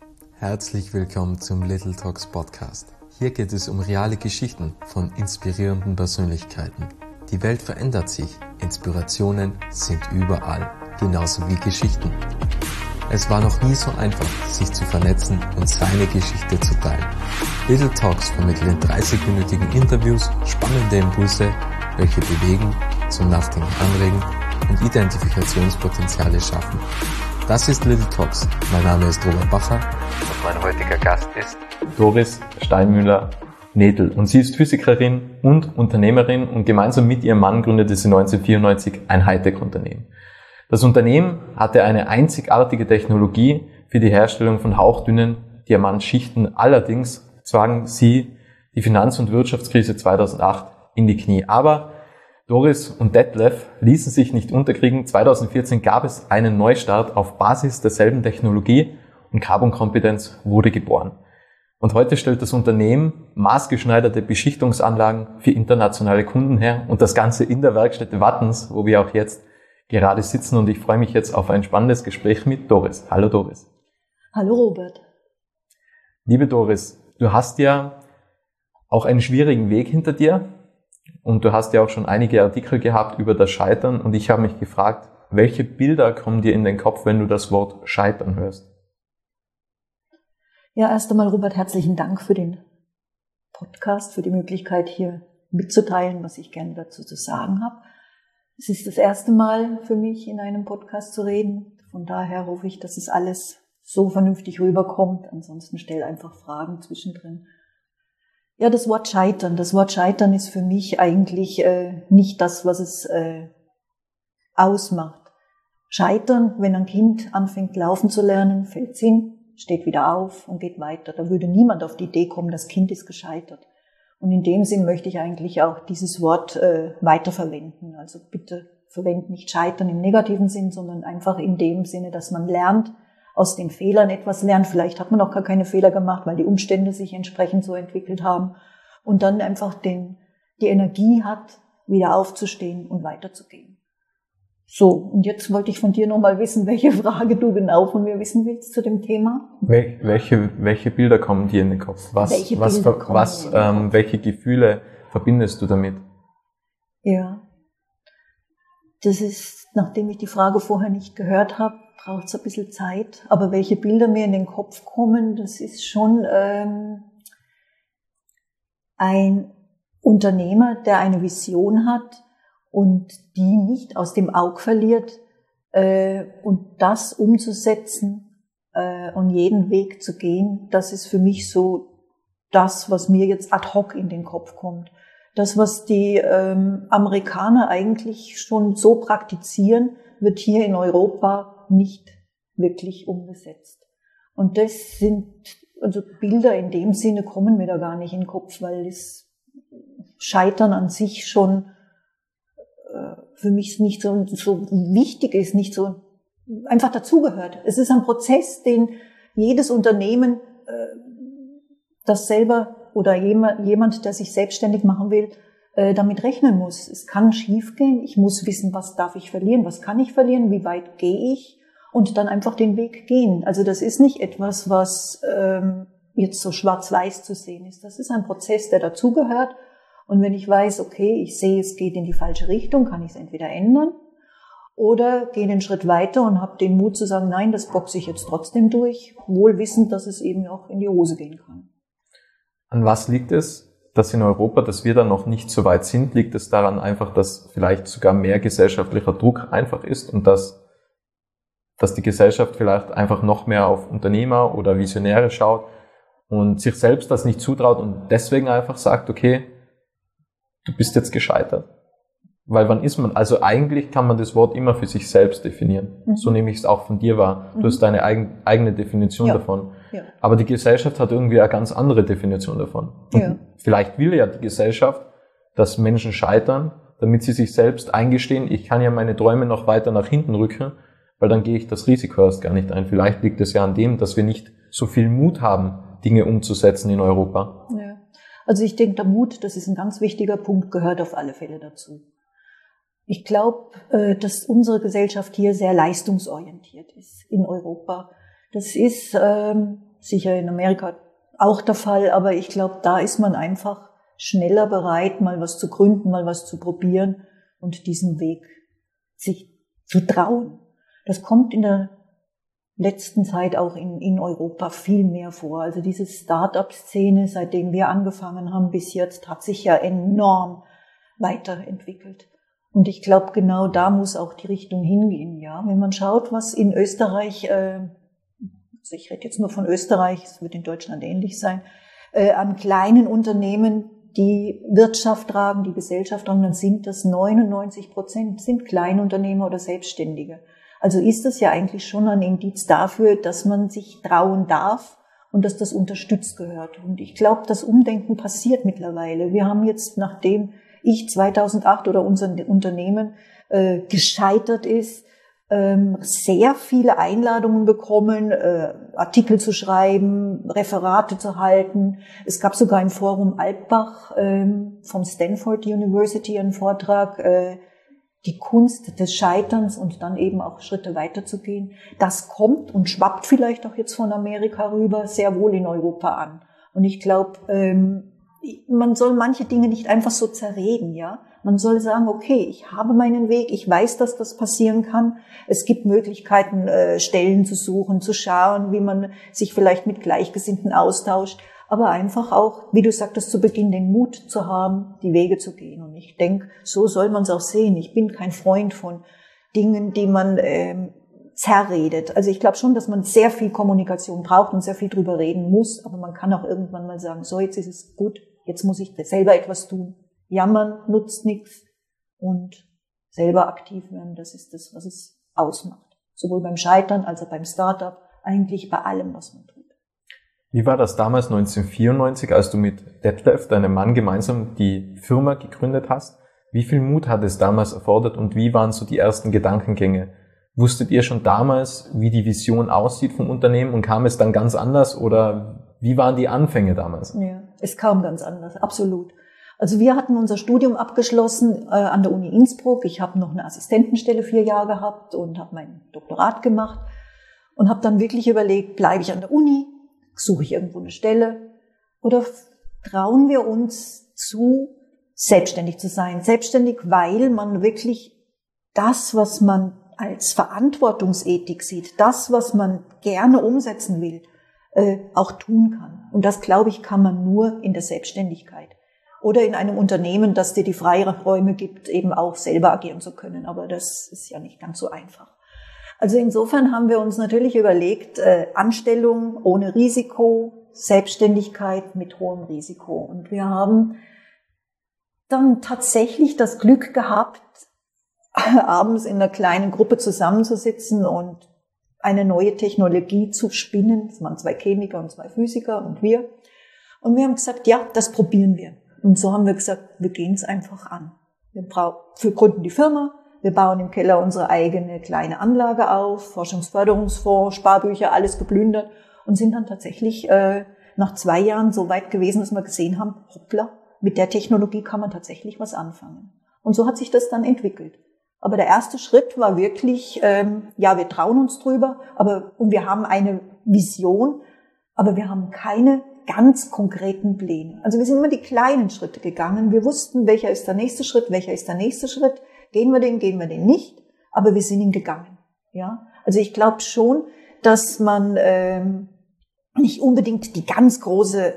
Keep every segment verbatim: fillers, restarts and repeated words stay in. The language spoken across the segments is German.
Herzlich willkommen zum Little Talks Podcast. Hier geht es um reale Geschichten von inspirierenden Persönlichkeiten. Die Welt verändert sich, Inspirationen sind überall, genauso wie Geschichten. Es war noch nie so einfach, sich zu vernetzen und seine Geschichte zu teilen. Little Talks vermitteln in dreißig-minütigen Interviews spannende Impulse, welche bewegen, zum Nachdenken anregen und Identifikationspotenziale schaffen. Das ist Little Talks. Mein Name ist Robert Bacher und mein heutiger Gast ist Doris Steinmüller-Nedl. Und sie ist Physikerin und Unternehmerin und gemeinsam mit ihrem Mann gründete sie neunzehnhundertvierundneunzig ein Hightech-Unternehmen. Das Unternehmen hatte eine einzigartige Technologie für die Herstellung von hauchdünnen Diamantschichten. Allerdings zwangen sie die Finanz- und Wirtschaftskrise zweitausendacht in die Knie. Aber Doris und Detlef ließen sich nicht unterkriegen. zweitausendvierzehn gab es einen Neustart auf Basis derselben Technologie und Carbon Competence wurde geboren. Und heute stellt das Unternehmen maßgeschneiderte Beschichtungsanlagen für internationale Kunden her und das Ganze in der Werkstätte Wattens, wo wir auch jetzt gerade sitzen, und ich freue mich jetzt auf ein spannendes Gespräch mit Doris. Hallo Doris. Hallo Robert. Liebe Doris, du hast ja auch einen schwierigen Weg hinter dir und du hast ja auch schon einige Artikel gehabt über das Scheitern, und ich habe mich gefragt, welche Bilder kommen dir in den Kopf, wenn du das Wort Scheitern hörst? Ja, erst einmal Robert, herzlichen Dank für den Podcast, für die Möglichkeit hier mitzuteilen, was ich gerne dazu zu sagen habe. Es ist das erste Mal für mich, in einem Podcast zu reden. Von daher hoffe ich, dass es alles so vernünftig rüberkommt. Ansonsten stell einfach Fragen zwischendrin. Ja, das Wort Scheitern. Das Wort Scheitern ist für mich eigentlich äh, nicht das, was es äh, ausmacht. Scheitern, wenn ein Kind anfängt laufen zu lernen, fällt's hin, steht wieder auf und geht weiter. Da würde niemand auf die Idee kommen, das Kind ist gescheitert. Und in dem Sinn möchte ich eigentlich auch dieses Wort äh, weiterverwenden. Also bitte verwenden nicht Scheitern im negativen Sinn, sondern einfach in dem Sinne, dass man lernt, aus den Fehlern etwas lernt. Vielleicht hat man auch gar keine Fehler gemacht, weil die Umstände sich entsprechend so entwickelt haben. Und dann einfach den, die Energie hat, wieder aufzustehen und weiterzugehen. So, und jetzt wollte ich von dir nochmal wissen, welche Frage du genau von mir wissen willst zu dem Thema. Wel- Welche, welche Bilder kommen dir in den Kopf? Was, welche was, Bilder kommen was, mir in den ähm, Kopf? welche Gefühle verbindest du damit? Ja, das ist, nachdem ich die Frage vorher nicht gehört habe, braucht es ein bisschen Zeit. Aber welche Bilder mir in den Kopf kommen, das ist schon ähm, ein Unternehmer, der eine Vision hat und die nicht aus dem Auge verliert, äh, und das umzusetzen äh, und jeden Weg zu gehen, das ist für mich so das, was mir jetzt ad hoc in den Kopf kommt. Das, was die ähm, Amerikaner eigentlich schon so praktizieren, wird hier in Europa nicht wirklich umgesetzt. Und das sind, also Bilder in dem Sinne kommen mir da gar nicht in den Kopf, weil das Scheitern an sich schon für mich nicht so, so wichtig ist, nicht so einfach dazugehört. Es ist ein Prozess, den jedes Unternehmen, das selber oder jemand, der sich selbstständig machen will, damit rechnen muss. Es kann schiefgehen. Ich muss wissen, was darf ich verlieren, was kann ich verlieren, wie weit gehe ich, und dann einfach den Weg gehen. Also das ist nicht etwas, was ähm, jetzt so schwarz-weiß zu sehen ist. Das ist ein Prozess, der dazugehört. Und wenn ich weiß, okay, ich sehe, es geht in die falsche Richtung, kann ich es entweder ändern oder gehe den Schritt weiter und habe den Mut zu sagen, nein, das boxe ich jetzt trotzdem durch, wohl wissend, dass es eben auch in die Hose gehen kann. An was liegt es, dass in Europa, dass wir da noch nicht so weit sind? Liegt es daran einfach, dass vielleicht sogar mehr gesellschaftlicher Druck einfach ist und dass, dass die Gesellschaft vielleicht einfach noch mehr auf Unternehmer oder Visionäre schaut und sich selbst das nicht zutraut und deswegen einfach sagt, okay, du bist jetzt gescheitert. Weil wann ist man, also eigentlich kann man das Wort immer für sich selbst definieren. Mhm. So nehme ich es auch von dir wahr. Du mhm. hast deine eigen, eigene Definition ja. davon. Ja. Aber die Gesellschaft hat irgendwie eine ganz andere Definition davon. Und ja. vielleicht will ja die Gesellschaft, dass Menschen scheitern, damit sie sich selbst eingestehen, ich kann ja meine Träume noch weiter nach hinten rücken, weil dann gehe ich das Risiko erst gar nicht ein. Vielleicht liegt es ja an dem, dass wir nicht so viel Mut haben, Dinge umzusetzen in Europa. Ja. Also ich denke, der Mut, das ist ein ganz wichtiger Punkt, gehört auf alle Fälle dazu. Ich glaube, dass unsere Gesellschaft hier sehr leistungsorientiert ist in Europa. Das ist sicher in Amerika auch der Fall, aber ich glaube, da ist man einfach schneller bereit, mal was zu gründen, mal was zu probieren und diesen Weg sich zu trauen. Das kommt in der letzten Zeit auch in, in Europa viel mehr vor. Also diese Start-up-Szene, seitdem wir angefangen haben bis jetzt, hat sich ja enorm weiterentwickelt. Und ich glaube, genau da muss auch die Richtung hingehen. Ja, wenn man schaut, was in Österreich, äh, also ich rede jetzt nur von Österreich, es wird in Deutschland ähnlich sein, äh, an kleinen Unternehmen, die Wirtschaft tragen, die Gesellschaft tragen, dann sind das neunundneunzig Prozent, sind Kleinunternehmer oder Selbstständige. Also ist das ja eigentlich schon ein Indiz dafür, dass man sich trauen darf und dass das unterstützt gehört. Und ich glaube, das Umdenken passiert mittlerweile. Wir haben jetzt, nachdem ich zweitausendacht oder unser Unternehmen äh, gescheitert ist, ähm, sehr viele Einladungen bekommen, äh, Artikel zu schreiben, Referate zu halten. Es gab sogar im Forum Alpbach ähm, vom Stanford University einen Vortrag, äh, die Kunst des Scheiterns und dann eben auch Schritte weiterzugehen. Das kommt und schwappt vielleicht auch jetzt von Amerika rüber sehr wohl in Europa an. Und ich glaube, ähm, man soll manche Dinge nicht einfach so zerreden, ja. Man soll sagen, okay, ich habe meinen Weg, ich weiß, dass das passieren kann. Es gibt Möglichkeiten, äh, Stellen zu suchen, zu schauen, wie man sich vielleicht mit Gleichgesinnten austauscht. Aber einfach auch, wie du sagtest zu Beginn, den Mut zu haben, die Wege zu gehen. Und ich denke, so soll man es auch sehen. Ich bin kein Freund von Dingen, die man ähm, zerredet. Also ich glaube schon, dass man sehr viel Kommunikation braucht und sehr viel drüber reden muss. Aber man kann auch irgendwann mal sagen, so, jetzt ist es gut, jetzt muss ich selber etwas tun. Jammern nutzt nichts und selber aktiv werden, das ist das, was es ausmacht. Sowohl beim Scheitern als auch beim Startup, eigentlich bei allem, was man tut. Wie war das damals neunzehnhundertvierundneunzig, als du mit Detlef, deinem Mann, gemeinsam die Firma gegründet hast? Wie viel Mut hat es damals erfordert und wie waren so die ersten Gedankengänge? Wusstet ihr schon damals, wie die Vision aussieht vom Unternehmen und kam es dann ganz anders oder wie waren die Anfänge damals? Ja, es kam ganz anders, absolut. Also wir hatten unser Studium abgeschlossen äh, an der Uni Innsbruck. Ich habe noch eine Assistentenstelle vier Jahre gehabt und habe mein Doktorat gemacht und habe dann wirklich überlegt, bleibe ich an der Uni? Suche ich irgendwo eine Stelle oder trauen wir uns zu, selbstständig zu sein? Selbstständig, weil man wirklich das, was man als Verantwortungsethik sieht, das, was man gerne umsetzen will, äh, auch tun kann. Und das, glaube ich, kann man nur in der Selbstständigkeit oder in einem Unternehmen, das dir die Freiräume gibt, eben auch selber agieren zu können. Aber das ist ja nicht ganz so einfach. Also insofern haben wir uns natürlich überlegt, äh, Anstellung ohne Risiko, Selbstständigkeit mit hohem Risiko. Und wir haben dann tatsächlich das Glück gehabt, abends in einer kleinen Gruppe zusammenzusitzen und eine neue Technologie zu spinnen. Es waren zwei Chemiker und zwei Physiker und wir. Und wir haben gesagt, ja, das probieren wir. Und so haben wir gesagt, wir gehen es einfach an. Wir brauchen für Kunden die Firma. Wir bauen im Keller unsere eigene kleine Anlage auf, Forschungsförderungsfonds, Sparbücher, alles geplündert und sind dann tatsächlich äh, nach zwei Jahren so weit gewesen, dass wir gesehen haben, hoppla, mit der Technologie kann man tatsächlich was anfangen. Und so hat sich das dann entwickelt. Aber der erste Schritt war wirklich, ähm, ja, wir trauen uns drüber, aber und wir haben eine Vision, aber wir haben keine ganz konkreten Pläne. Also wir sind immer die kleinen Schritte gegangen. Wir wussten, welcher ist der nächste Schritt, welcher ist der nächste Schritt. Gehen wir den, gehen wir den nicht, aber wir sind ihn gegangen. Ja, also ich glaube schon, dass man ähm, nicht unbedingt die ganz große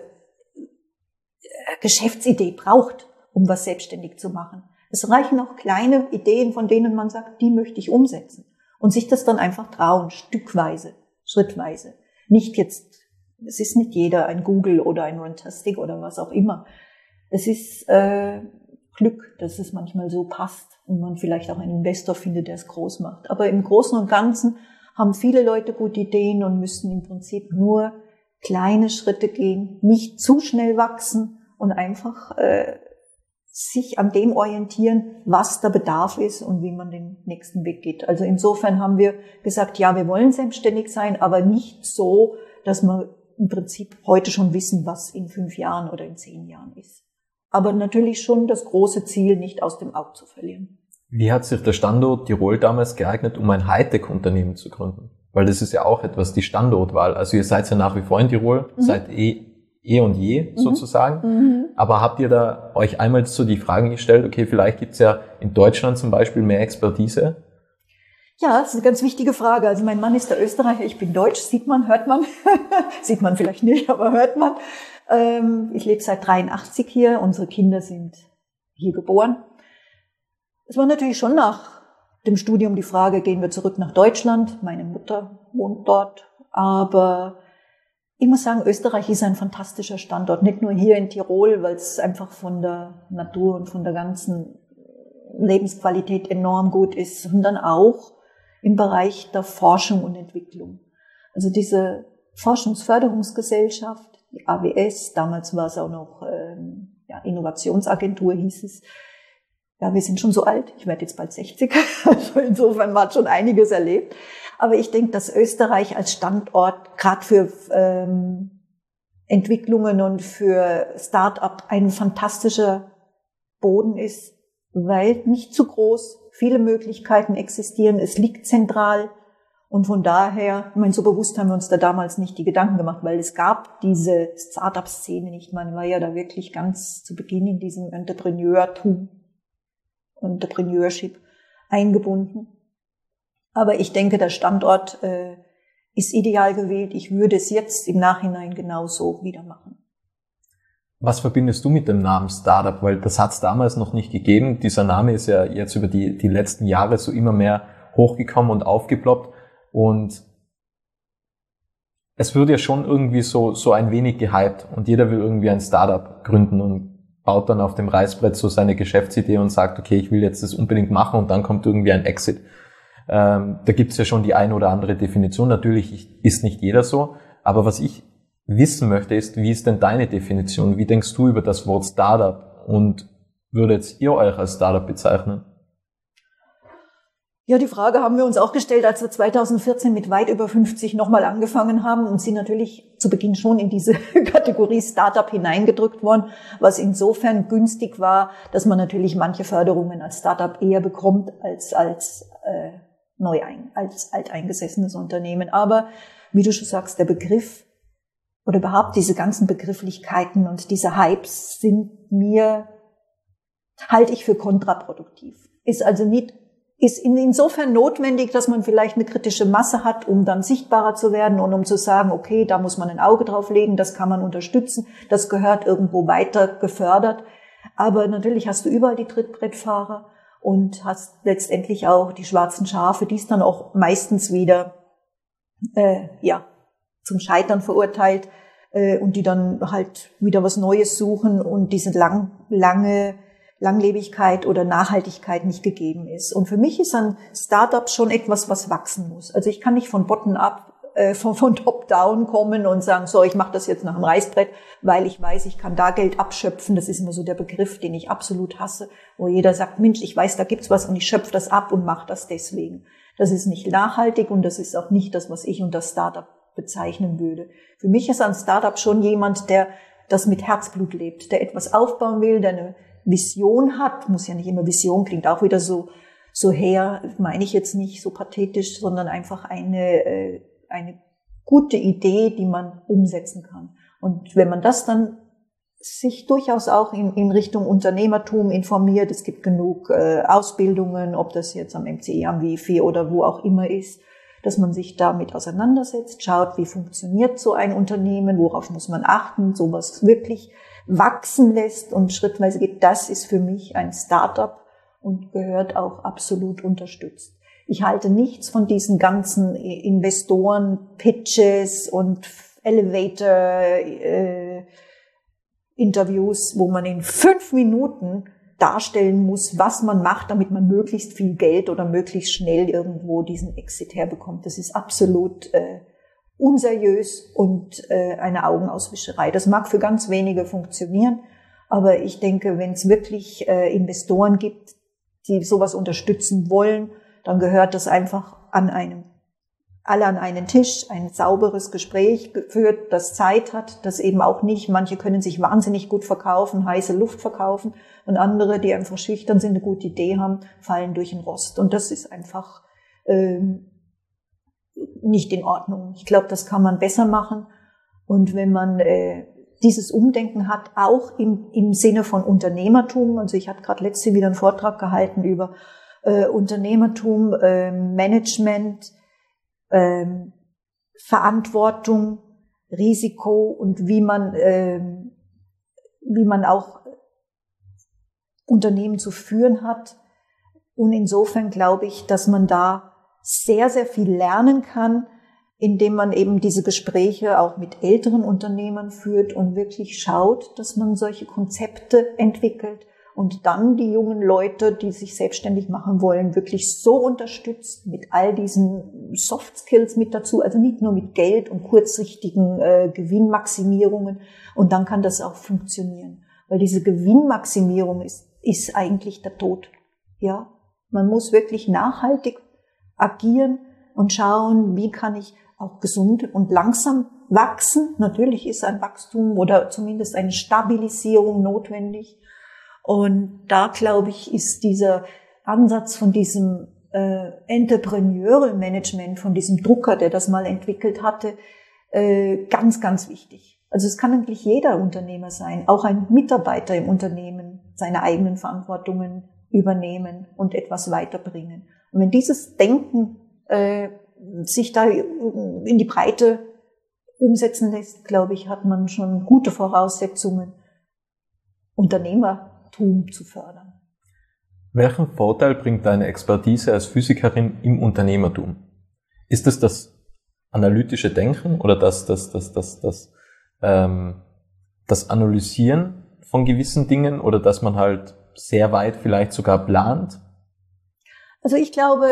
Geschäftsidee braucht, um was selbstständig zu machen. Es reichen auch kleine Ideen, von denen man sagt, die möchte ich umsetzen und sich das dann einfach trauen, stückweise, schrittweise. Nicht jetzt, es ist nicht jeder ein Google oder ein Runtastic oder was auch immer. Es ist äh, Glück, dass es manchmal so passt und man vielleicht auch einen Investor findet, der es groß macht. Aber im Großen und Ganzen haben viele Leute gute Ideen und müssen im Prinzip nur kleine Schritte gehen, nicht zu schnell wachsen und einfach äh, sich an dem orientieren, was der Bedarf ist und wie man den nächsten Weg geht. Also insofern haben wir gesagt, ja, wir wollen selbstständig sein, aber nicht so, dass wir im Prinzip heute schon wissen, was in fünf Jahren oder in zehn Jahren ist. Aber natürlich schon das große Ziel nicht aus dem Auge zu verlieren. Wie hat sich der Standort Tirol damals geeignet, um ein Hightech-Unternehmen zu gründen? Weil das ist ja auch etwas, die Standortwahl. Also ihr seid ja nach wie vor in Tirol, mhm. seit eh, eh und je mhm. sozusagen. Mhm. Aber habt ihr da euch einmal so die Frage gestellt, okay, vielleicht gibt's ja in Deutschland zum Beispiel mehr Expertise? Ja, das ist eine ganz wichtige Frage. Also mein Mann ist der Österreicher, ich bin Deutsch, sieht man, hört man. Sieht man vielleicht nicht, aber hört man. Ähm, ich lebe seit dreiundachtzig hier, unsere Kinder sind hier geboren. Es war natürlich schon nach dem Studium die Frage, gehen wir zurück nach Deutschland? Meine Mutter wohnt dort, aber ich muss sagen, Österreich ist ein fantastischer Standort, nicht nur hier in Tirol, weil es einfach von der Natur und von der ganzen Lebensqualität enorm gut ist, sondern auch im Bereich der Forschung und Entwicklung. Also diese Forschungsförderungsgesellschaft, die A W S, damals war es auch noch ähm, ja, Innovationsagentur hieß es. Ja, wir sind schon so alt, ich werde jetzt bald sechzig, also insofern man hat schon einiges erlebt. Aber ich denke, dass Österreich als Standort gerade für ähm, Entwicklungen und für Start-up ein fantastischer Boden ist, weil nicht zu groß, viele Möglichkeiten existieren, es liegt zentral und von daher, ich meine, so bewusst haben wir uns da damals nicht die Gedanken gemacht, weil es gab diese Start-up-Szene nicht, man war ja da wirklich ganz zu Beginn in diesem Entrepreneurtum, Entrepreneurship eingebunden. Aber ich denke, der Standort äh, ist ideal gewählt, ich würde es jetzt im Nachhinein genauso wieder machen. Was verbindest du mit dem Namen Startup? Weil das hat es damals noch nicht gegeben. Dieser Name ist ja jetzt über die, die letzten Jahre so immer mehr hochgekommen und aufgeploppt. Und es wird ja schon irgendwie so, so ein wenig gehypt. Und jeder will irgendwie ein Startup gründen und baut dann auf dem Reißbrett so seine Geschäftsidee und sagt, okay, ich will jetzt das unbedingt machen und dann kommt irgendwie ein Exit. Ähm, da gibt's ja schon die eine oder andere Definition. Natürlich ist nicht jeder so. Aber was ich wissen möchte, ist, wie ist denn deine Definition? Wie denkst du über das Wort Startup? Und würdet ihr euch als Startup bezeichnen? Ja, die Frage haben wir uns auch gestellt, als wir zweitausendvierzehn mit weit über fünfzig nochmal angefangen haben und sind natürlich zu Beginn schon in diese Kategorie Startup hineingedrückt worden, was insofern günstig war, dass man natürlich manche Förderungen als Startup eher bekommt als als äh, neu ein, als alteingesessenes Unternehmen. Aber wie du schon sagst, der Begriff oder überhaupt diese ganzen Begrifflichkeiten und diese Hypes sind mir, halte ich für kontraproduktiv. Ist also nicht, ist insofern notwendig, dass man vielleicht eine kritische Masse hat, um dann sichtbarer zu werden und um zu sagen, okay, da muss man ein Auge drauf legen, das kann man unterstützen, das gehört irgendwo weiter gefördert. Aber natürlich hast du überall die Trittbrettfahrer und hast letztendlich auch die schwarzen Schafe, die es dann auch meistens wieder, äh, ja, zum Scheitern verurteilt äh, und die dann halt wieder was Neues suchen und diese lang, lange Langlebigkeit oder Nachhaltigkeit nicht gegeben ist. Und für mich ist ein Startup schon etwas, was wachsen muss. Also ich kann nicht von bottom-up, äh, von, von top-down kommen und sagen, so, ich mache das jetzt nach dem Reißbrett, weil ich weiß, ich kann da Geld abschöpfen. Das ist immer so der Begriff, den ich absolut hasse, wo jeder sagt, Mensch, ich weiß, da gibt's was und ich schöpfe das ab und mache das deswegen. Das ist nicht nachhaltig und das ist auch nicht das, was ich unter Startup bezeichnen würde. Für mich ist ein Startup schon jemand, der das mit Herzblut lebt, der etwas aufbauen will, der eine Vision hat, muss ja nicht immer Vision, klingt auch wieder so so her, meine ich jetzt nicht so pathetisch, sondern einfach eine eine gute Idee, die man umsetzen kann. Und wenn man das dann sich durchaus auch in, in Richtung Unternehmertum informiert, es gibt genug äh, Ausbildungen, ob das jetzt am M C E, am W I F I oder wo auch immer ist, dass man sich damit auseinandersetzt, schaut, wie funktioniert so ein Unternehmen, worauf muss man achten, sowas wirklich wachsen lässt und schrittweise geht, das ist für mich ein Startup und gehört auch absolut unterstützt. Ich halte nichts von diesen ganzen Investoren-Pitches und Elevator-Interviews, wo man in fünf Minuten darstellen muss, was man macht, damit man möglichst viel Geld oder möglichst schnell irgendwo diesen Exit herbekommt. Das ist absolut äh, unseriös und äh, eine Augenauswischerei. Das mag für ganz wenige funktionieren, aber ich denke, wenn es wirklich äh, Investoren gibt, die sowas unterstützen wollen, dann gehört das einfach an einem, alle an einen Tisch, ein sauberes Gespräch geführt, das Zeit hat, das eben auch nicht, manche können sich wahnsinnig gut verkaufen, heiße Luft verkaufen und andere, die einfach schüchtern sind, eine gute Idee haben, fallen durch den Rost. Und das ist einfach ähm, nicht in Ordnung. Ich glaube, das kann man besser machen. Und wenn man äh, dieses Umdenken hat, auch im, im Sinne von Unternehmertum, also ich habe gerade letztens wieder einen Vortrag gehalten über äh, Unternehmertum, äh, Management, äh, Verantwortung, Risiko und wie man, äh, wie man auch Unternehmen zu führen hat. Und insofern glaube ich, dass man da sehr, sehr viel lernen kann, indem man eben diese Gespräche auch mit älteren Unternehmern führt und wirklich schaut, dass man solche Konzepte entwickelt und dann die jungen Leute, die sich selbstständig machen wollen, wirklich so unterstützt mit all diesen Soft Skills mit dazu, also nicht nur mit Geld und kurzsichtigen äh, Gewinnmaximierungen, und dann kann das auch funktionieren, weil diese Gewinnmaximierung ist, ist eigentlich der Tod. Ja, man muss wirklich nachhaltig agieren und schauen, wie kann ich auch gesund und langsam wachsen. Natürlich ist ein Wachstum oder zumindest eine Stabilisierung notwendig. Und da, glaube ich, ist dieser Ansatz von diesem äh, Entrepreneurial Management, von diesem Drucker, der das mal entwickelt hatte, äh, ganz, ganz wichtig. Also es kann eigentlich jeder Unternehmer sein, auch ein Mitarbeiter im Unternehmen, seine eigenen Verantwortungen übernehmen und etwas weiterbringen. Und wenn dieses Denken äh, sich da in die Breite umsetzen lässt, glaube ich, hat man schon gute Voraussetzungen, Unternehmertum zu fördern. Welchen Vorteil bringt deine Expertise als Physikerin im Unternehmertum? Ist es das analytische Denken oder das, das, das, das, das, ähm, das Analysieren von gewissen Dingen oder dass man halt sehr weit vielleicht sogar plant? Also ich glaube,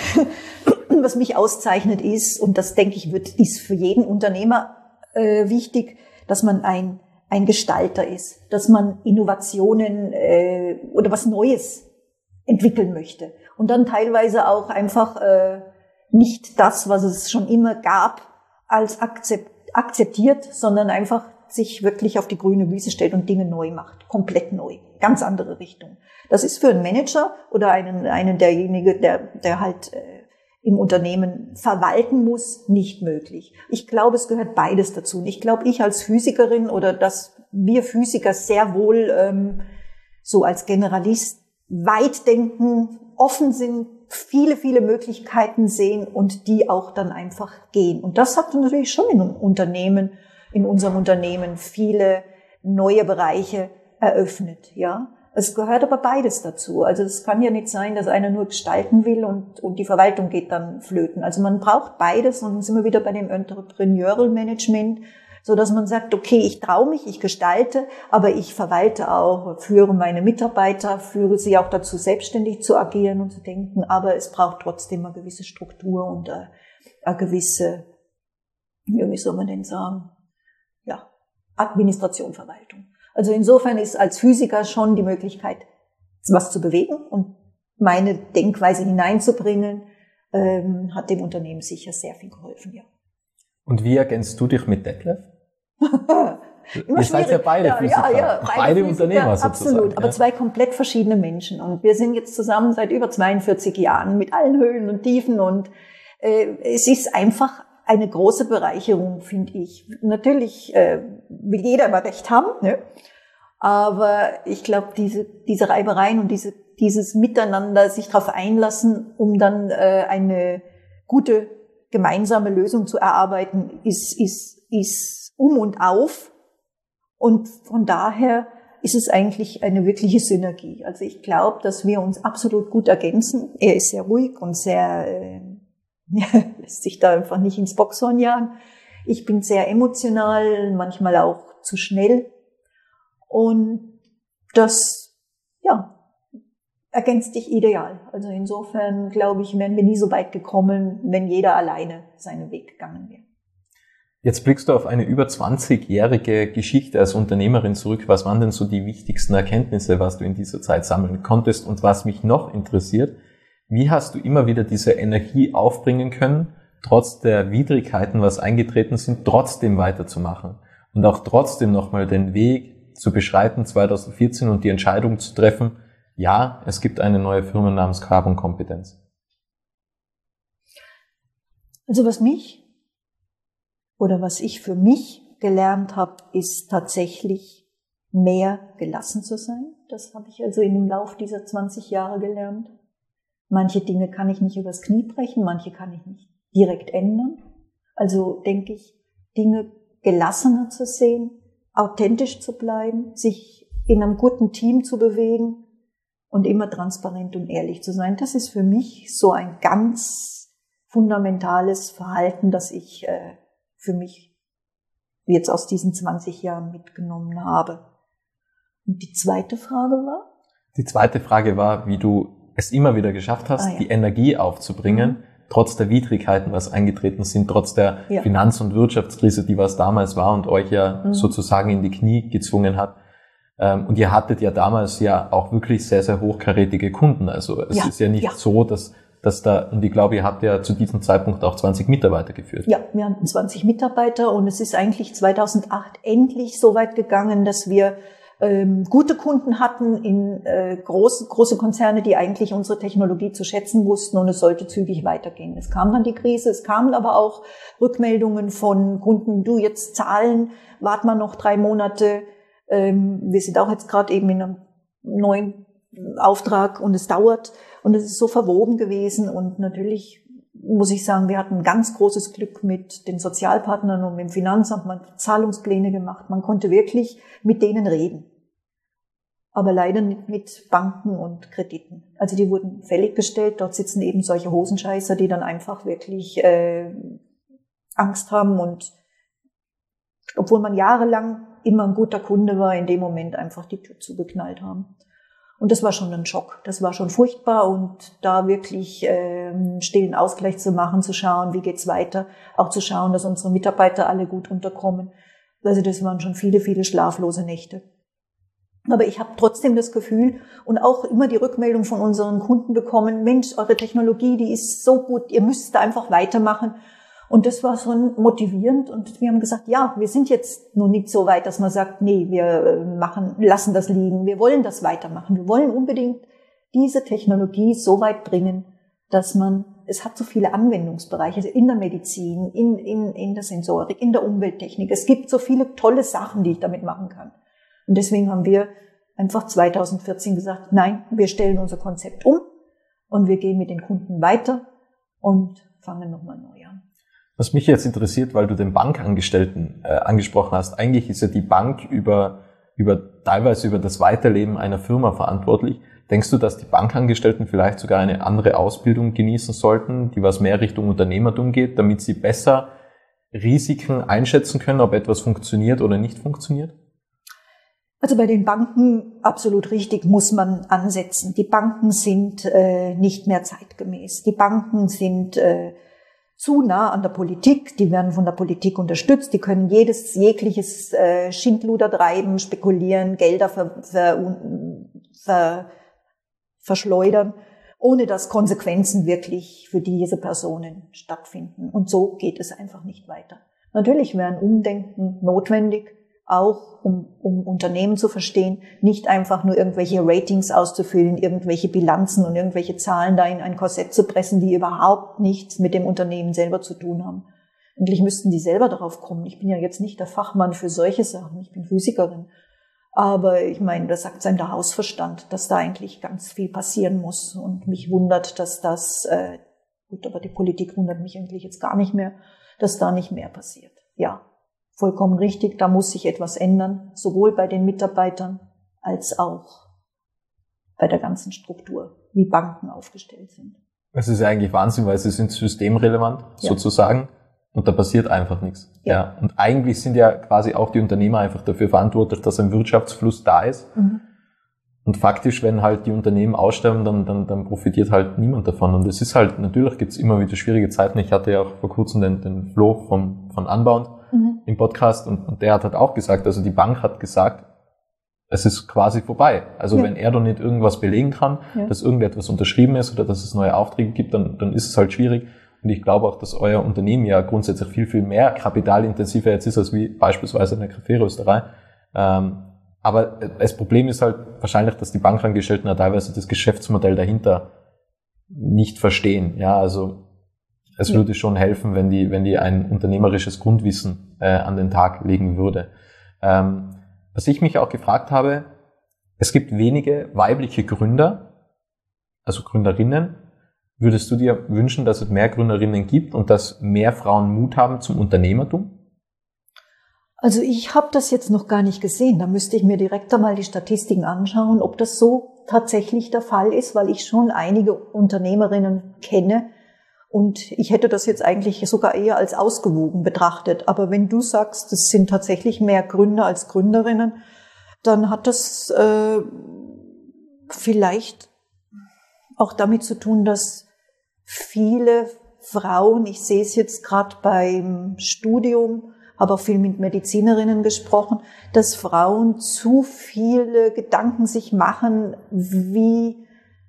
was mich auszeichnet ist, und das denke ich wird, ist für jeden Unternehmer äh, wichtig, dass man ein, ein Gestalter ist, dass man Innovationen äh, oder was Neues entwickeln möchte. Und dann teilweise auch einfach äh, nicht das, was es schon immer gab, als akzept, akzeptiert, sondern einfach sich wirklich auf die grüne Wiese stellt und Dinge neu macht, komplett neu, ganz andere Richtung. Das ist für einen Manager oder einen, einen derjenige, der, der halt äh, im Unternehmen verwalten muss, nicht möglich. Ich glaube, es gehört beides dazu. Und ich glaube, ich als Physikerin oder dass wir Physiker sehr wohl ähm, so als Generalist weit denken, offen sind, viele, viele Möglichkeiten sehen und die auch dann einfach gehen. Und das hat natürlich schon in einem Unternehmen, in unserem Unternehmen viele neue Bereiche eröffnet, ja. Es gehört aber beides dazu. Also es kann ja nicht sein, dass einer nur gestalten will und, und die Verwaltung geht dann flöten. Also man braucht beides, und dann sind wir wieder bei dem Entrepreneurial Management, so dass man sagt, okay, ich traue mich, ich gestalte, aber ich verwalte auch, führe meine Mitarbeiter, führe sie auch dazu, selbstständig zu agieren und zu denken, aber es braucht trotzdem eine gewisse Struktur und eine, eine gewisse, wie soll man denn sagen, ja, Administration, Verwaltung. Also insofern ist als Physiker schon die Möglichkeit, was zu bewegen und meine Denkweise hineinzubringen, ähm, hat dem Unternehmen sicher sehr viel geholfen, ja. Und wie ergänzt du dich mit Detlef? Ihr seid ja beide ja, Physiker, ja, ja, beide, beide Physiker, Unternehmer sozusagen. Absolut, ja. Aber zwei komplett verschiedene Menschen. Und wir sind jetzt zusammen seit über zweiundvierzig Jahren mit allen Höhen und Tiefen. Und äh, es ist einfach eine große Bereicherung, finde ich. Natürlich äh, will jeder immer Recht haben, ne? Aber ich glaube, diese, diese Reibereien und diese, dieses Miteinander, sich darauf einlassen, um dann äh, eine gute gemeinsame Lösung zu erarbeiten, ist, ist, ist um und auf. Und von daher ist es eigentlich eine wirkliche Synergie. Also ich glaube, dass wir uns absolut gut ergänzen. Er ist sehr ruhig und sehr, äh, lässt sich da einfach nicht ins Boxhorn jagen. Ich bin sehr emotional, manchmal auch zu schnell. Und das, ja, ergänzt dich ideal. Also insofern, glaube ich, wären wir nie so weit gekommen, wenn jeder alleine seinen Weg gegangen wäre. Jetzt blickst du auf eine über zwanzigjährige Geschichte als Unternehmerin zurück. Was waren denn so die wichtigsten Erkenntnisse, was du in dieser Zeit sammeln konntest? Und was mich noch interessiert, wie hast du immer wieder diese Energie aufbringen können, trotz der Widrigkeiten, was eingetreten sind, trotzdem weiterzumachen und auch trotzdem nochmal den Weg zu beschreiten zweitausendvierzehn und die Entscheidung zu treffen, ja, es gibt eine neue Firma namens Carbon Competence? Also was mich oder was ich für mich gelernt habe, ist tatsächlich mehr gelassen zu sein. Das habe ich also im Lauf dieser zwanzig Jahre gelernt. Manche Dinge kann ich nicht übers Knie brechen, manche kann ich nicht direkt ändern. Also denke ich, Dinge gelassener zu sehen, authentisch zu bleiben, sich in einem guten Team zu bewegen und immer transparent und ehrlich zu sein. Das ist für mich so ein ganz fundamentales Verhalten, das ich äh, für mich jetzt aus diesen zwanzig Jahren mitgenommen habe. Und die zweite Frage war? Die zweite Frage war, wie du es immer wieder geschafft hast, ah, ja. die Energie aufzubringen, mhm. trotz der Widrigkeiten, was eingetreten sind, trotz der ja. Finanz- und Wirtschaftskrise, die was damals war und euch ja mhm. sozusagen in die Knie gezwungen hat. Und ihr hattet ja damals ja auch wirklich sehr, sehr hochkarätige Kunden. Also es ja. ist ja nicht ja. so, dass, dass da, und ich glaube, ihr habt ja zu diesem Zeitpunkt auch zwanzig Mitarbeiter geführt. Ja, wir hatten zwanzig Mitarbeiter und es ist eigentlich zweitausendacht endlich so weit gegangen, dass wir ähm, gute Kunden hatten in äh, große, große Konzerne, die eigentlich unsere Technologie zu schätzen wussten, und es sollte zügig weitergehen. Es kam dann die Krise, es kamen aber auch Rückmeldungen von Kunden, du, jetzt zahlen, wart mal noch drei Monate. Ähm, wir sind auch jetzt gerade eben in einem neuen Auftrag und es dauert und es ist so verwoben gewesen, und natürlich muss ich sagen, wir hatten ganz großes Glück mit den Sozialpartnern und mit dem Finanzamt. Man hat Zahlungspläne gemacht, man konnte wirklich mit denen reden. Aber leider nicht mit Banken und Krediten. Also die wurden fällig gestellt, dort sitzen eben solche Hosenscheißer, die dann einfach wirklich äh, Angst haben, und obwohl man jahrelang immer ein guter Kunde war, in dem Moment einfach die Tür zugeknallt haben. Und das war schon ein Schock. Das war schon furchtbar, und da wirklich äh, einen stillen Ausgleich zu machen, zu schauen, wie geht's weiter, auch zu schauen, dass unsere Mitarbeiter alle gut unterkommen. Also das waren schon viele, viele schlaflose Nächte. Aber ich habe trotzdem das Gefühl und auch immer die Rückmeldung von unseren Kunden bekommen, Mensch, eure Technologie, die ist so gut, ihr müsst da einfach weitermachen. Und das war schon motivierend, und wir haben gesagt, ja, wir sind jetzt noch nicht so weit, dass man sagt, nee, wir machen, lassen das liegen, wir wollen das weitermachen. Wir wollen unbedingt diese Technologie so weit bringen, dass man, es hat so viele Anwendungsbereiche, also in der Medizin, in, in, in der Sensorik, in der Umwelttechnik. Es gibt so viele tolle Sachen, die ich damit machen kann. Und deswegen haben wir einfach zweitausendvierzehn gesagt, nein, wir stellen unser Konzept um und wir gehen mit den Kunden weiter und fangen nochmal neu an. Was mich jetzt interessiert, weil du den Bankangestellten äh, angesprochen hast, eigentlich ist ja die Bank über, über, teilweise über das Weiterleben einer Firma verantwortlich. Denkst du, dass die Bankangestellten vielleicht sogar eine andere Ausbildung genießen sollten, die was mehr Richtung Unternehmertum geht, damit sie besser Risiken einschätzen können, ob etwas funktioniert oder nicht funktioniert? Also bei den Banken absolut richtig, muss man ansetzen. Die Banken sind äh, nicht mehr zeitgemäß. Die Banken sind äh, zu nah an der Politik, die werden von der Politik unterstützt, die können jedes, jegliches äh, Schindluder treiben, spekulieren, Gelder ver, ver, ver, verschleudern, ohne dass Konsequenzen wirklich für diese Personen stattfinden. Und so geht es einfach nicht weiter. Natürlich wäre ein Umdenken notwendig, auch um, um Unternehmen zu verstehen, nicht einfach nur irgendwelche Ratings auszufüllen, irgendwelche Bilanzen und irgendwelche Zahlen da in ein Korsett zu pressen, die überhaupt nichts mit dem Unternehmen selber zu tun haben. Eigentlich müssten die selber darauf kommen. Ich bin ja jetzt nicht der Fachmann für solche Sachen, ich bin Physikerin. Aber ich meine, das sagt sein der Hausverstand, dass da eigentlich ganz viel passieren muss. Und mich wundert, dass das, äh, gut, aber die Politik wundert mich eigentlich jetzt gar nicht mehr, dass da nicht mehr passiert. Ja. Vollkommen richtig, da muss sich etwas ändern, sowohl bei den Mitarbeitern als auch bei der ganzen Struktur, wie Banken aufgestellt sind. Es ist ja eigentlich Wahnsinn, weil sie sind systemrelevant, ja. sozusagen, und da passiert einfach nichts. Ja. ja. Und eigentlich sind ja quasi auch die Unternehmer einfach dafür verantwortlich, dass ein Wirtschaftsfluss da ist. Mhm. Und faktisch, wenn halt die Unternehmen aussterben, dann, dann, dann profitiert halt niemand davon. Und es ist halt, natürlich gibt's immer wieder schwierige Zeiten. Ich hatte ja auch vor kurzem den, den Flo von, von Unbound mhm. im Podcast, und, und der hat halt auch gesagt, also die Bank hat gesagt, es ist quasi vorbei. Also ja. wenn er doch nicht irgendwas belegen kann, ja. dass irgendetwas unterschrieben ist oder dass es neue Aufträge gibt, dann, dann ist es halt schwierig. Und ich glaube auch, dass euer Unternehmen ja grundsätzlich viel, viel mehr kapitalintensiver jetzt ist, als wie beispielsweise eine Kaffeerösterei. Ähm, aber das Problem ist halt wahrscheinlich, dass die Bankangestellten ja teilweise das Geschäftsmodell dahinter nicht verstehen. Ja, also Es ja. würde schon helfen, wenn die, wenn die ein unternehmerisches Grundwissen äh, an den Tag legen würde. Ähm, was ich mich auch gefragt habe, es gibt wenige weibliche Gründer, also Gründerinnen. Würdest du dir wünschen, dass es mehr Gründerinnen gibt und dass mehr Frauen Mut haben zum Unternehmertum? Also ich habe das jetzt noch gar nicht gesehen. Da müsste ich mir direkt einmal die Statistiken anschauen, ob das so tatsächlich der Fall ist, weil ich schon einige Unternehmerinnen kenne und ich hätte das jetzt eigentlich sogar eher als ausgewogen betrachtet. Aber wenn du sagst, es sind tatsächlich mehr Gründer als Gründerinnen, dann hat das äh, vielleicht auch damit zu tun, dass viele Frauen, ich sehe es jetzt gerade beim Studium, habe auch viel mit Medizinerinnen gesprochen, dass Frauen zu viele Gedanken sich machen, wie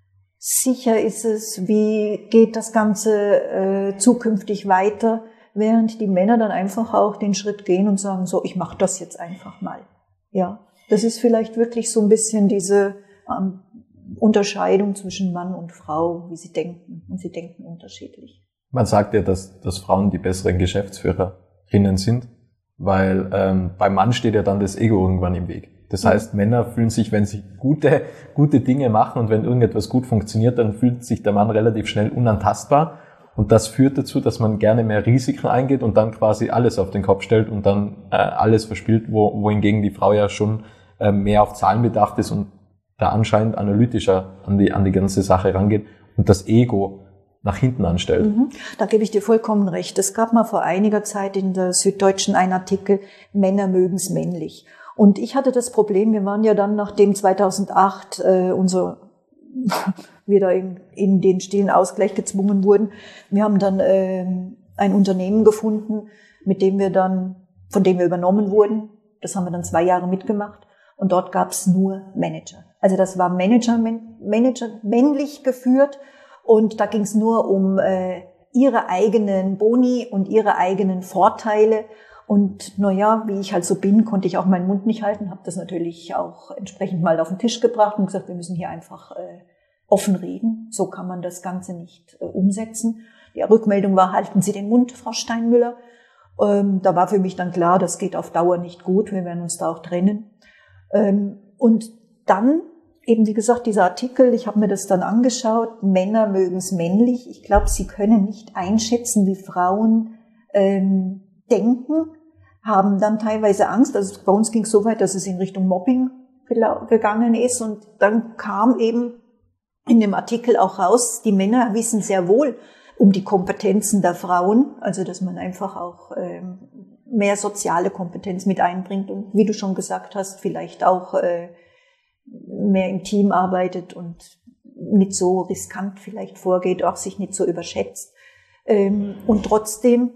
sicher ist es, wie geht das Ganze äh, zukünftig weiter, während die Männer dann einfach auch den Schritt gehen und sagen, so, ich mache das jetzt einfach mal. Ja, das ist vielleicht wirklich so ein bisschen diese ähm, Unterscheidung zwischen Mann und Frau, wie sie denken. Und sie denken unterschiedlich. Man sagt ja, dass, dass Frauen die besseren Geschäftsführerinnen sind, weil ähm, beim Mann steht ja dann das Ego irgendwann im Weg. Das heißt, Männer fühlen sich, wenn sie gute, gute Dinge machen und wenn irgendetwas gut funktioniert, dann fühlt sich der Mann relativ schnell unantastbar. Und das führt dazu, dass man gerne mehr Risiken eingeht und dann quasi alles auf den Kopf stellt und dann äh, alles verspielt, wo, wohingegen die Frau ja schon äh, mehr auf Zahlen bedacht ist und da anscheinend analytischer an die, an die ganze Sache rangeht und das Ego nach hinten anstellt. Mhm. Da gebe ich dir vollkommen recht. Es gab mal vor einiger Zeit in der Süddeutschen einen Artikel, Männer mögen's männlich. Und ich hatte das Problem, wir waren ja dann, nachdem zweitausendacht äh, unser wieder in, in den stillen Ausgleich gezwungen wurden, wir haben dann äh, ein Unternehmen gefunden, mit dem wir dann, von dem wir übernommen wurden. Das haben wir dann zwei Jahre mitgemacht. Und dort gab's nur Manager. Also das war Manager, Manager männlich geführt. Und da ging's nur um äh, ihre eigenen Boni und ihre eigenen Vorteile. Und na ja, wie ich halt so bin, konnte ich auch meinen Mund nicht halten, habe das natürlich auch entsprechend mal auf den Tisch gebracht und gesagt, wir müssen hier einfach äh, offen reden. So kann man das Ganze nicht äh, umsetzen. Die Rückmeldung war, halten Sie den Mund, Frau Steinmüller. Ähm, da war für mich dann klar, das geht auf Dauer nicht gut, wir werden uns da auch trennen. Ähm, und dann, eben wie gesagt, dieser Artikel, ich habe mir das dann angeschaut, Männer mögen's männlich. Ich glaube, sie können nicht einschätzen, wie Frauen ähm, denken, haben dann teilweise Angst. Also bei uns ging es so weit, dass es in Richtung Mobbing gegangen ist. Und dann kam eben in dem Artikel auch raus, die Männer wissen sehr wohl um die Kompetenzen der Frauen. Also dass man einfach auch ähm, mehr soziale Kompetenz mit einbringt. Und wie du schon gesagt hast, vielleicht auch äh, mehr im Team arbeitet und nicht so riskant vielleicht vorgeht, auch sich nicht so überschätzt. Ähm, und trotzdem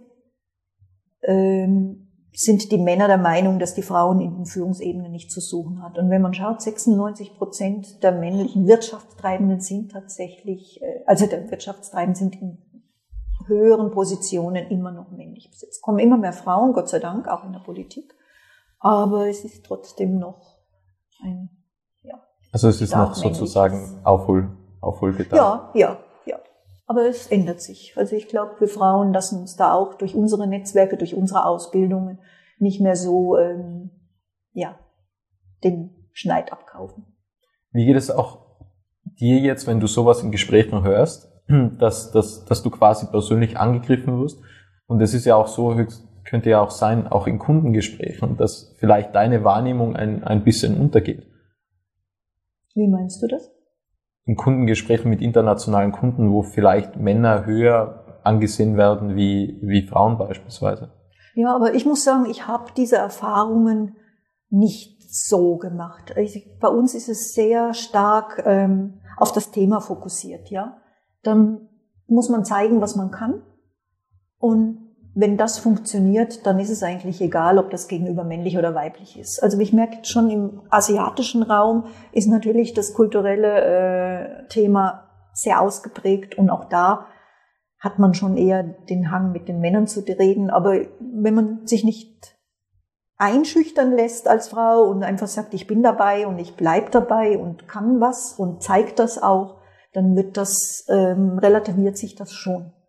ähm, sind die Männer der Meinung, dass die Frauen in den Führungsebenen nicht zu suchen hat. Und wenn man schaut, sechsundneunzig Prozent der männlichen Wirtschaftstreibenden sind tatsächlich, äh, also der Wirtschaftstreibenden sind in höheren Positionen immer noch männlich besetzt. Es kommen immer mehr Frauen, Gott sei Dank, auch in der Politik. Aber es ist trotzdem noch ein, ja. Also es ist noch sozusagen Aufhol, Aufholbedarf. Ja, ja. Aber es ändert sich. Also ich glaube, wir Frauen lassen uns da auch durch unsere Netzwerke, durch unsere Ausbildungen nicht mehr so ähm, ja, den Schneid abkaufen. Wie geht es auch dir jetzt, wenn du sowas in Gesprächen hörst, dass, dass, dass du quasi persönlich angegriffen wirst? Und es ist ja auch so, könnte ja auch sein, auch in Kundengesprächen, dass vielleicht deine Wahrnehmung ein, ein bisschen untergeht. Wie meinst du das? In Kundengesprächen mit internationalen Kunden, wo vielleicht Männer höher angesehen werden wie, wie Frauen beispielsweise. Ja, aber ich muss sagen, ich habe diese Erfahrungen nicht so gemacht. Also bei uns ist es sehr stark ähm, auf das Thema fokussiert, ja. Dann muss man zeigen, was man kann. Und wenn das funktioniert, dann ist es eigentlich egal, ob das Gegenüber männlich oder weiblich ist. Also ich merke schon, im asiatischen Raum ist natürlich das kulturelle äh, Thema sehr ausgeprägt und auch da hat man schon eher den Hang, mit den Männern zu reden. Aber wenn man sich nicht einschüchtern lässt als Frau und einfach sagt, ich bin dabei und ich bleib dabei und kann was und zeigt das auch, dann wird das, ähm, relativiert sich das schon.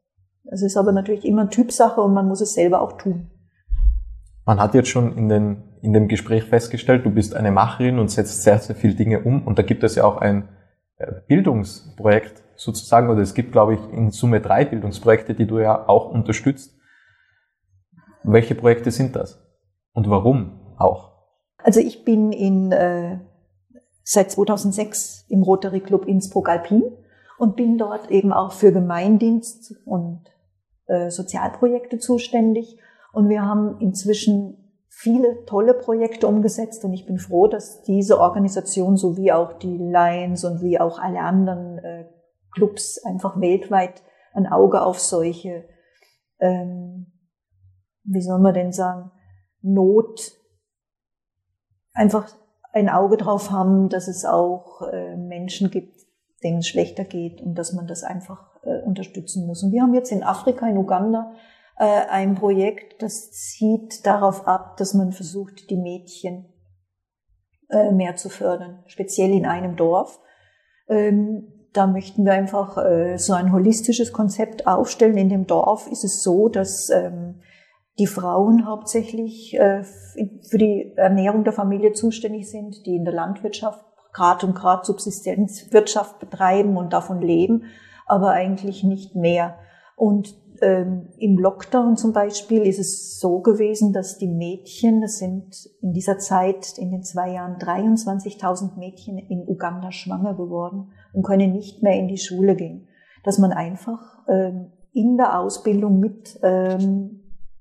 Es ist aber natürlich immer Typsache und man muss es selber auch tun. Man hat jetzt schon in, den, in dem Gespräch festgestellt, du bist eine Macherin und setzt sehr, sehr viele Dinge um. Und da gibt es ja auch ein Bildungsprojekt sozusagen, oder es gibt, glaube ich, in Summe drei Bildungsprojekte, die du ja auch unterstützt. Welche Projekte sind das? Und warum auch? Also ich bin in, äh, seit zweitausendsechs im Rotary Club Innsbruck-Alpin und bin dort eben auch für Gemeindienst und äh, Sozialprojekte zuständig. Und wir haben inzwischen viele tolle Projekte umgesetzt und ich bin froh, dass diese Organisation sowie auch die Lions und wie auch alle anderen äh, Clubs einfach weltweit ein Auge auf solche, ähm, wie soll man denn sagen, Not, einfach ein Auge drauf haben, dass es auch äh, Menschen gibt, denen es schlechter geht und dass man das einfach äh, unterstützen muss. Und wir haben jetzt in Afrika, in Uganda, äh, ein Projekt, das zielt darauf ab, dass man versucht, die Mädchen äh, mehr zu fördern, speziell in einem Dorf. Ähm, da möchten wir einfach äh, so ein holistisches Konzept aufstellen. In dem Dorf ist es so, dass ähm, die Frauen hauptsächlich äh, für die Ernährung der Familie zuständig sind, die in der Landwirtschaft Grad und Grad Subsistenzwirtschaft betreiben und davon leben, aber eigentlich nicht mehr. Und ähm, im Lockdown zum Beispiel ist es so gewesen, dass die Mädchen, das sind in dieser Zeit, in den zwei Jahren dreiundzwanzigtausend Mädchen in Uganda schwanger geworden und können nicht mehr in die Schule gehen. Dass man einfach ähm, in der Ausbildung mit ähm,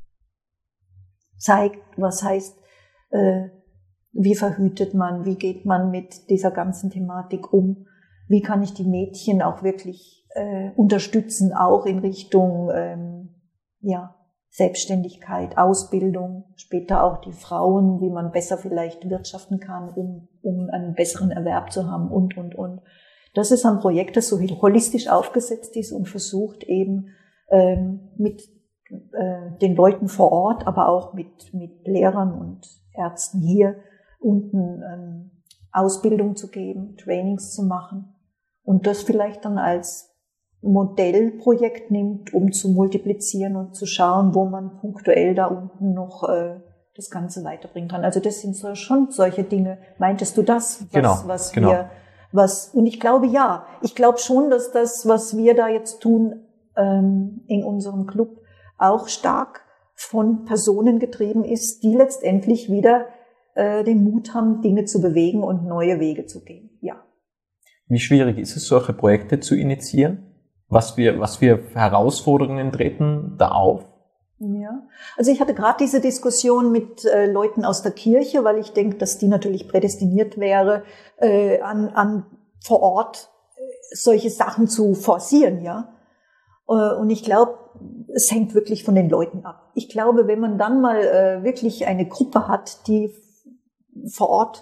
zeigt, was heißt, äh, wie verhütet man, wie geht man mit dieser ganzen Thematik um, wie kann ich die Mädchen auch wirklich äh, unterstützen, auch in Richtung ähm, ja, Selbstständigkeit, Ausbildung, später auch die Frauen, wie man besser vielleicht wirtschaften kann, um, um einen besseren Erwerb zu haben und, und, und. Das ist ein Projekt, das so holistisch aufgesetzt ist und versucht eben ähm, mit den Leuten vor Ort, aber auch mit, mit Lehrern und Ärzten hier unten ähm, Ausbildung zu geben, Trainings zu machen und das vielleicht dann als Modellprojekt nimmt, um zu multiplizieren und zu schauen, wo man punktuell da unten noch äh, das Ganze weiterbringen kann. Also das sind so, schon solche Dinge. Meintest du das, was, genau, was genau. wir, was, und ich glaube ja, ich glaube schon, dass das, was wir da jetzt tun ähm, in unserem Club, auch stark von Personen getrieben ist, die letztendlich wieder äh, den Mut haben, Dinge zu bewegen und neue Wege zu gehen. Ja. Wie schwierig ist es, solche Projekte zu initiieren? Was wir, was wir für Herausforderungen treten da auf? Ja, also ich hatte gerade diese Diskussion mit äh, Leuten aus der Kirche, weil ich denke, dass die natürlich prädestiniert wäre, äh, an, an vor Ort äh, solche Sachen zu forcieren, ja. Äh, und ich glaube, es hängt wirklich von den Leuten ab. Ich glaube, wenn man dann mal äh, wirklich eine Gruppe hat, die vor Ort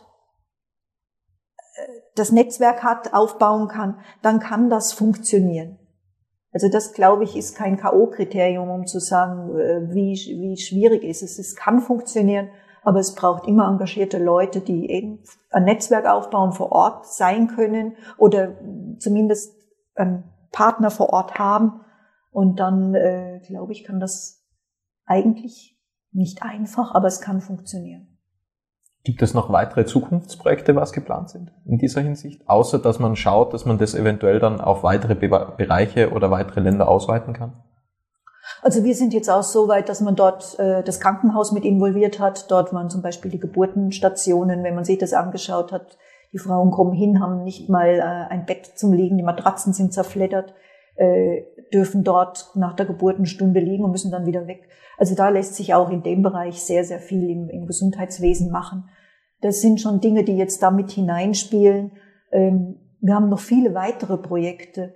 äh, das Netzwerk hat, aufbauen kann, dann kann das funktionieren. Also das, glaube ich, ist kein K O-Kriterium, um zu sagen, äh, wie, wie schwierig ist es. Es kann funktionieren, aber es braucht immer engagierte Leute, die eben ein Netzwerk aufbauen, vor Ort sein können oder zumindest einen Partner vor Ort haben. Und dann, äh, glaube ich, kann das eigentlich nicht einfach, aber es kann funktionieren. Gibt es noch weitere Zukunftsprojekte, was geplant sind in dieser Hinsicht? Außer, dass man schaut, dass man das eventuell dann auf weitere Be- Bereiche oder weitere Länder ausweiten kann? Also wir sind jetzt auch so weit, dass man dort äh, das Krankenhaus mit involviert hat. Dort waren zum Beispiel die Geburtenstationen, wenn man sich das angeschaut hat. Die Frauen kommen hin, haben nicht mal äh, ein Bett zum Liegen, die Matratzen sind zerfleddert. Äh, dürfen dort nach der Geburtenstunde liegen und müssen dann wieder weg. Also da lässt sich auch in dem Bereich sehr, sehr viel im, im Gesundheitswesen machen. Das sind schon Dinge, die jetzt da mit hineinspielen. Ähm, wir haben noch viele weitere Projekte,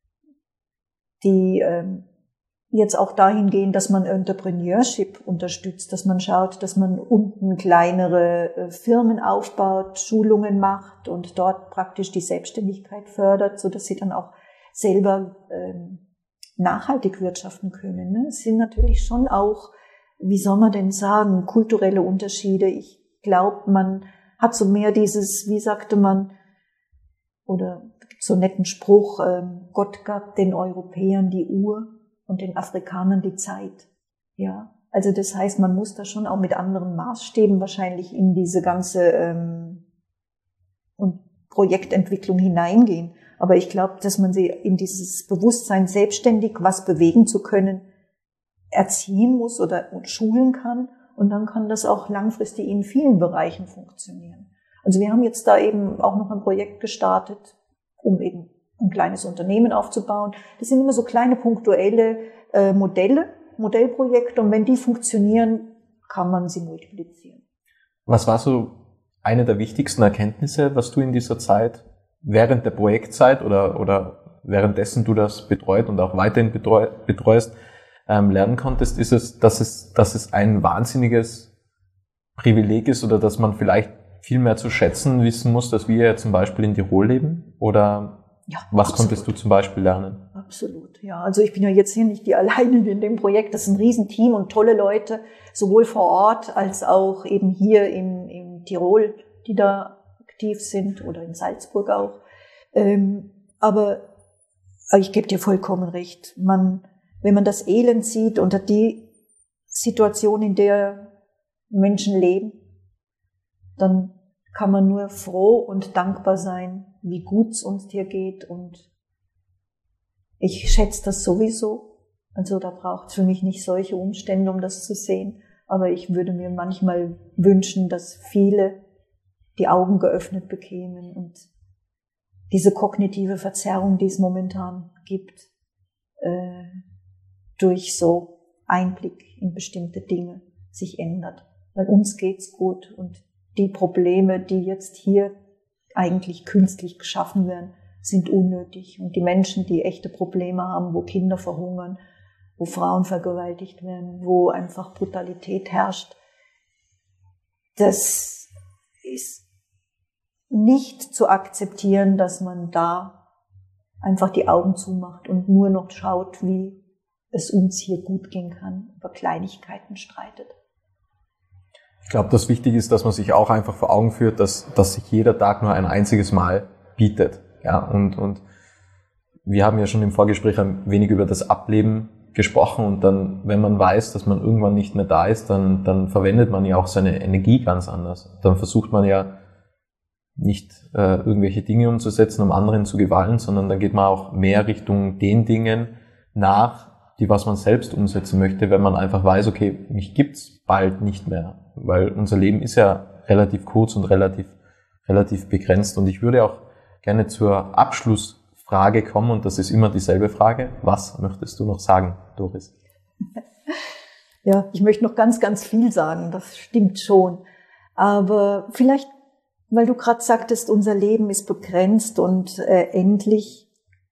die ähm, jetzt auch dahin gehen, dass man Entrepreneurship unterstützt, dass man schaut, dass man unten kleinere äh, Firmen aufbaut, Schulungen macht und dort praktisch die Selbstständigkeit fördert, so dass sie dann auch selber ähm, nachhaltig wirtschaften können. Ne? Es sind natürlich schon auch, wie soll man denn sagen, kulturelle Unterschiede. Ich glaube, man hat so mehr dieses, wie sagte man, oder so einen netten Spruch, ähm, Gott gab den Europäern die Uhr und den Afrikanern die Zeit. Ja, also das heißt, man muss da schon auch mit anderen Maßstäben wahrscheinlich in diese ganze ähm, und Projektentwicklung hineingehen. Aber ich glaube, dass man sie in dieses Bewusstsein, selbstständig was bewegen zu können, erziehen muss oder schulen kann. Und dann kann das auch langfristig in vielen Bereichen funktionieren. Also wir haben jetzt da eben auch noch ein Projekt gestartet, um eben ein kleines Unternehmen aufzubauen. Das sind immer so kleine punktuelle äh, Modelle, Modellprojekte. Und wenn die funktionieren, kann man sie multiplizieren. Was war so eine der wichtigsten Erkenntnisse, was du in dieser Zeit, während der Projektzeit oder, oder währenddessen du das betreut und auch weiterhin betreu, betreust, ähm, lernen konntest, ist es, dass es, dass es ein wahnsinniges Privileg ist oder dass man vielleicht viel mehr zu schätzen wissen muss, dass wir ja zum Beispiel in Tirol leben? Oder ja, was absolut. Konntest du zum Beispiel lernen? Absolut, ja. Also ich bin ja jetzt hier nicht die alleine in dem Projekt. Das ist ein Riesenteam und tolle Leute, sowohl vor Ort als auch eben hier im, im Tirol, die da aktiv sind oder in Salzburg auch. Ähm, aber ich gebe dir vollkommen recht. Man, wenn man das Elend sieht und die Situation, in der Menschen leben, dann kann man nur froh und dankbar sein, wie gut es uns hier geht. Und ich schätze das sowieso. Also da braucht es für mich nicht solche Umstände, um das zu sehen. Aber ich würde mir manchmal wünschen, dass viele die Augen geöffnet bekämen und diese kognitive Verzerrung, die es momentan gibt, äh, durch so Einblick in bestimmte Dinge sich ändert. Weil uns geht's gut und die Probleme, die jetzt hier eigentlich künstlich geschaffen werden, sind unnötig. Und die Menschen, die echte Probleme haben, wo Kinder verhungern, wo Frauen vergewaltigt werden, wo einfach Brutalität herrscht, das ist nicht zu akzeptieren, dass man da einfach die Augen zumacht und nur noch schaut, wie es uns hier gut gehen kann, über Kleinigkeiten streitet. Ich glaube, das Wichtige ist, dass man sich auch einfach vor Augen führt, dass, dass sich jeder Tag nur ein einziges Mal bietet. Ja, und, und wir haben ja schon im Vorgespräch ein wenig über das Ableben gesprochen und dann, wenn man weiß, dass man irgendwann nicht mehr da ist, dann, dann verwendet man ja auch seine Energie ganz anders. Dann versucht man ja nicht äh, irgendwelche Dinge umzusetzen, um anderen zu gefallen, sondern dann geht man auch mehr Richtung den Dingen nach, die was man selbst umsetzen möchte, wenn man einfach weiß, okay, mich gibt's bald nicht mehr, weil unser Leben ist ja relativ kurz und relativ relativ begrenzt. Und ich würde auch gerne zur Abschlussfrage kommen und das ist immer dieselbe Frage. Was möchtest du noch sagen, Doris? Ja, ich möchte noch ganz, ganz viel sagen, das stimmt schon. Aber vielleicht, weil du gerade sagtest, unser Leben ist begrenzt und äh, endlich.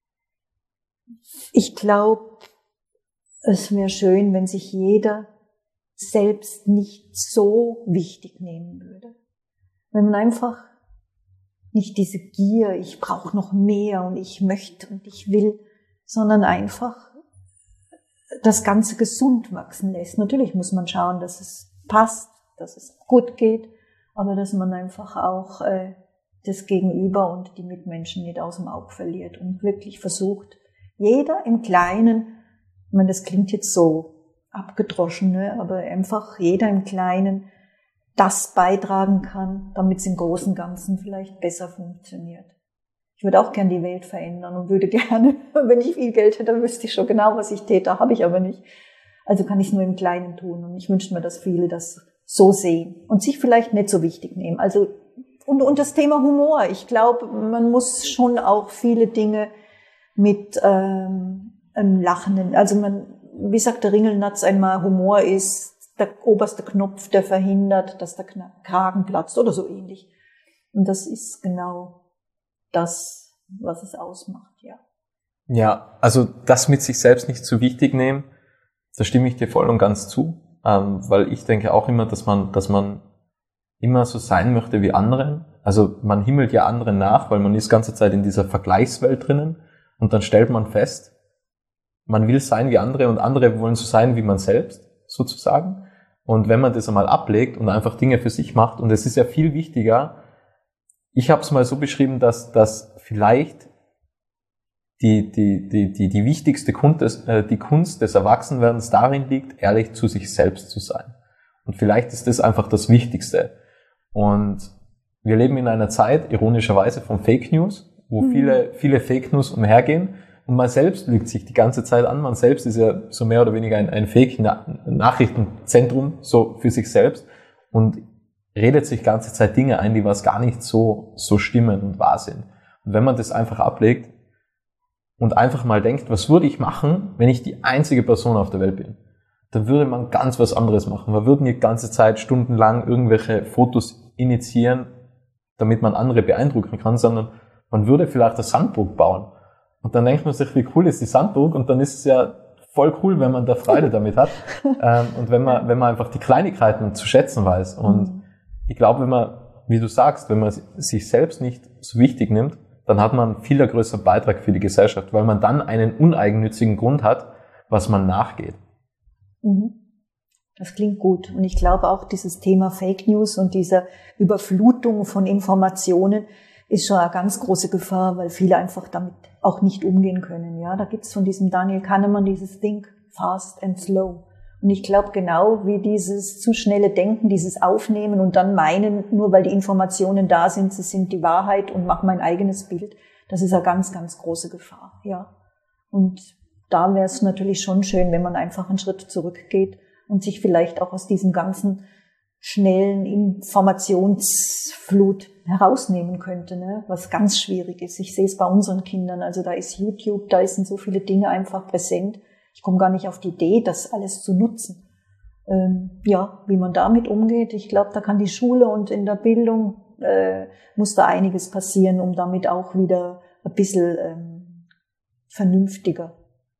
Ich glaube, es wäre schön, wenn sich jeder selbst nicht so wichtig nehmen würde. Wenn man einfach nicht diese Gier, ich brauche noch mehr und ich möchte und ich will, sondern einfach das Ganze gesund wachsen lässt. Natürlich muss man schauen, dass es passt, dass es gut geht, aber dass man einfach auch äh, das Gegenüber und die Mitmenschen nicht aus dem Auge verliert und wirklich versucht, jeder im Kleinen, ich meine, das klingt jetzt so abgedroschen, ne? Aber einfach jeder im Kleinen das beitragen kann, damit es im großen Ganzen vielleicht besser funktioniert. Ich würde auch gern die Welt verändern und würde gerne, wenn ich viel Geld hätte, wüsste ich schon genau, was ich täte, habe ich aber nicht. Also kann ich es nur im Kleinen tun und ich wünsche mir, dass viele das so sehen und sich vielleicht nicht so wichtig nehmen. Also und, und das Thema Humor, ich glaube, man muss schon auch viele Dinge mit ähm, einem Lachen, also man, wie sagt der Ringelnatz einmal, Humor ist der oberste Knopf, der verhindert, dass der Kragen platzt oder so ähnlich. Und das ist genau das, was es ausmacht, ja. Ja, also das mit sich selbst nicht zu wichtig nehmen, da stimme ich dir voll und ganz zu, ähm, weil ich denke auch immer, dass man, dass man immer so sein möchte wie andere. Also man himmelt ja anderen nach, weil man ist die ganze Zeit in dieser Vergleichswelt drinnen und dann stellt man fest, man will sein wie andere und andere wollen so sein wie man selbst, sozusagen. Und wenn man das einmal ablegt und einfach Dinge für sich macht, und es ist ja viel wichtiger, ich habe es mal so beschrieben, dass, dass vielleicht die, die, die, die, die wichtigste Kunst des, äh, die Kunst des Erwachsenwerdens darin liegt, ehrlich zu sich selbst zu sein. Und vielleicht ist das einfach das Wichtigste. Und wir leben in einer Zeit, ironischerweise, von Fake News, wo mhm. viele, viele Fake News umhergehen. Und man selbst lügt sich die ganze Zeit an. Man selbst ist ja so mehr oder weniger ein, ein Fake-Nachrichtenzentrum, so für sich selbst. Und redet sich die ganze Zeit Dinge ein, die was gar nicht so, so stimmen und wahr sind. Und wenn man das einfach ablegt und einfach mal denkt, was würde ich machen, wenn ich die einzige Person auf der Welt bin? Dann würde man ganz was anderes machen. Man würde nicht die ganze Zeit stundenlang irgendwelche Fotos initiieren, damit man andere beeindrucken kann, sondern man würde vielleicht eine Sandburg bauen. Und dann denkt man sich, wie cool ist die Sandburg? Und dann ist es ja voll cool, wenn man da Freude damit hat. ähm, und wenn man, wenn man einfach die Kleinigkeiten zu schätzen weiß. Und mhm. ich glaube, wenn man, wie du sagst, wenn man sich selbst nicht so wichtig nimmt, dann hat man einen viel größeren Beitrag für die Gesellschaft, weil man dann einen uneigennützigen Grund hat, was man nachgeht. Mhm. Das klingt gut. Und ich glaube auch, dieses Thema Fake News und diese Überflutung von Informationen ist schon eine ganz große Gefahr, weil viele einfach damit auch nicht umgehen können. Ja, da gibt's von diesem Daniel Kahnemann dieses Think Fast and Slow. Und ich glaube, genau wie dieses zu schnelle Denken, dieses Aufnehmen und dann meinen, nur weil die Informationen da sind, sie sind die Wahrheit und machen mein eigenes Bild, das ist eine ganz, ganz große Gefahr. Ja, und da wäre es natürlich schon schön, wenn man einfach einen Schritt zurückgeht und sich vielleicht auch aus diesem ganzen schnellen Informationsflut herausnehmen könnte, ne? Was ganz schwierig ist. Ich sehe es bei unseren Kindern, also da ist YouTube, da sind so viele Dinge einfach präsent. Ich komme gar nicht auf die Idee, das alles zu nutzen. Ähm, ja, wie man damit umgeht, ich glaube, da kann die Schule und in der Bildung äh, muss da einiges passieren, um damit auch wieder ein bisschen ähm, vernünftiger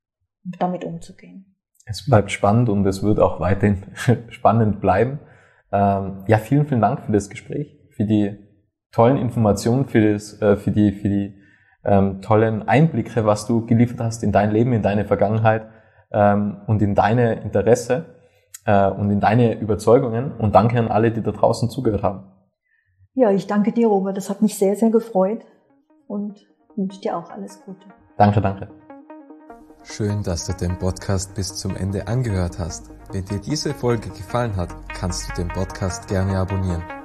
damit umzugehen. Es bleibt spannend und es wird auch weiterhin spannend bleiben. Ähm, ja, vielen, vielen Dank für das Gespräch, für die tollen Informationen, für das, äh, für die, für die ähm, tollen Einblicke, was du geliefert hast in dein Leben, in deine Vergangenheit ähm, und in deine Interesse äh, und in deine Überzeugungen. Und danke an alle, die da draußen zugehört haben. Ja, ich danke dir, Robert. Das hat mich sehr, sehr gefreut und wünsche dir auch alles Gute. Danke, danke. Schön, dass du den Podcast bis zum Ende angehört hast. Wenn dir diese Folge gefallen hat, kannst du den Podcast gerne abonnieren.